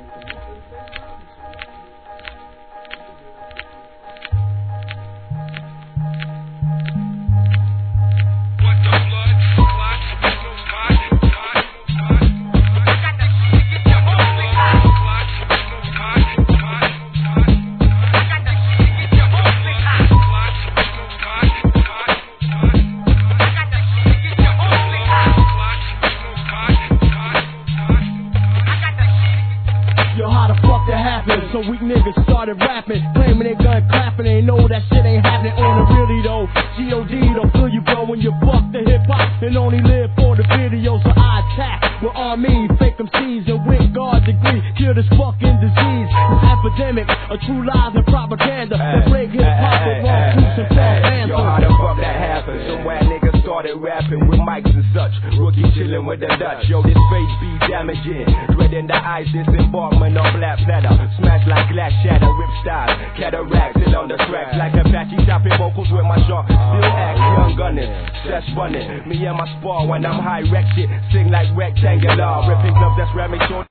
Yo, how the fuck that happened? Some weak niggas started rapping, claiming they gun clapping. They know that shit ain't happening on the really though. G.O.D. don't feel you, bro, when you fuck the hip hop and only live for the videos. So I attack with army, fake MCs and with guard degree. Kill this fucking disease, this epidemic of true lies and propaganda that break hip hop with wrong truths and false answers. Yo, how the fuck that happened? Somewhere niggas started rapping with mics and such. Rookie chillin' with the Dutch. Yo, this face be damaging. Dreading the ice, disembarkment on black platter. Smash like glass shatter, rip styles. Cataract, still on the track. Like Apache chopping vocals with my jaw. Still act young gunning, that's running. Me and my spar when I'm high wreck shit. Sing like rectangular. Ripping clubs that's ramming short.